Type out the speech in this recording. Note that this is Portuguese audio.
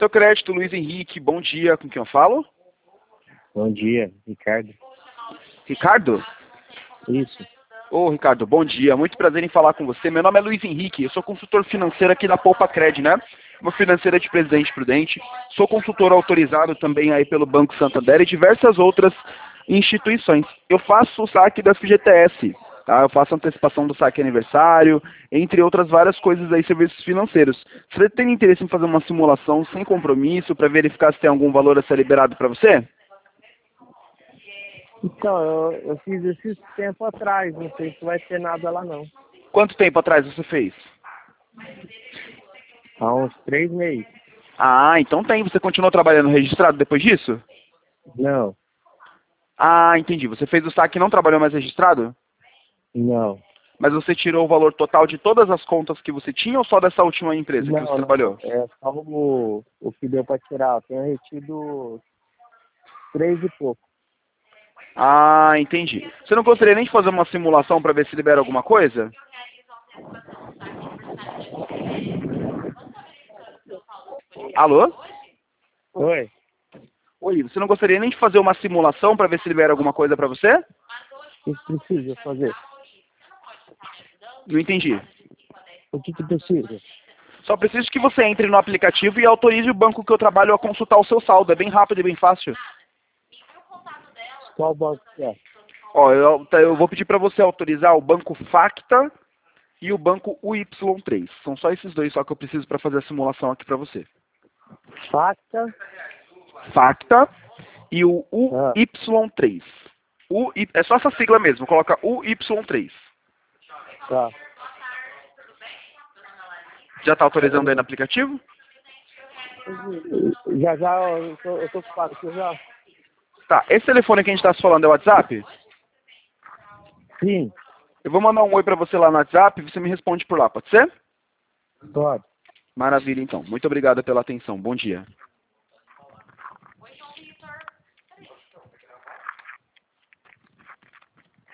Seu crédito, Luiz Henrique, bom dia. Com quem eu falo? Bom dia, Ricardo. Ricardo? Isso. Ô, Ricardo, bom dia. Muito prazer em falar com você. Meu nome é Luiz Henrique, eu sou consultor financeiro aqui da Poupa Cred, né? Uma financeira de Presidente Prudente. Sou consultor autorizado também aí pelo Banco Santander e diversas outras instituições. Eu faço o saque da FGTS, tá? Eu faço antecipação do saque aniversário, entre outras várias coisas aí, serviços financeiros. Você tem interesse em fazer uma simulação sem compromisso para verificar se tem algum valor a ser liberado para você? Então, eu fiz esse tempo atrás, não sei se vai ter nada lá não. Quanto tempo atrás você fez? Há uns 3 meses. Ah, então tem. Você continuou trabalhando registrado depois disso? Não, Ah, entendi. Você fez o saque e não trabalhou mais registrado? não. Mas você tirou o valor total de todas as contas que você tinha ou só dessa última empresa que você Não, trabalhou? é só o que deu para tirar. Eu tenho retido 3 e pouco. Ah, entendi. Você não gostaria nem de fazer uma simulação para ver se libera alguma coisa? Alô? Oi? Oi, você não gostaria nem de fazer uma simulação para ver se libera alguma coisa para você? O que precisa fazer? Não entendi. O que precisa? Só preciso que você entre no aplicativo e autorize o banco que eu trabalho a consultar o seu saldo. É bem rápido e bem fácil. Qual banco que é? Ó, eu vou pedir para você autorizar o banco Facta e o banco UY3. São só esses dois só que eu preciso para fazer a simulação aqui para você. Facta? Facta e o Ah, UY3. É só essa sigla mesmo, coloca UY3. tá. Já está autorizando aí no aplicativo? Já, eu tô ocupado aqui já. Tá, esse telefone que a gente está se falando é o WhatsApp? Sim, Eu vou mandar um oi para você lá no WhatsApp e você me responde por lá, pode ser? pode. Maravilha, então. Muito obrigado pela atenção. Bom dia.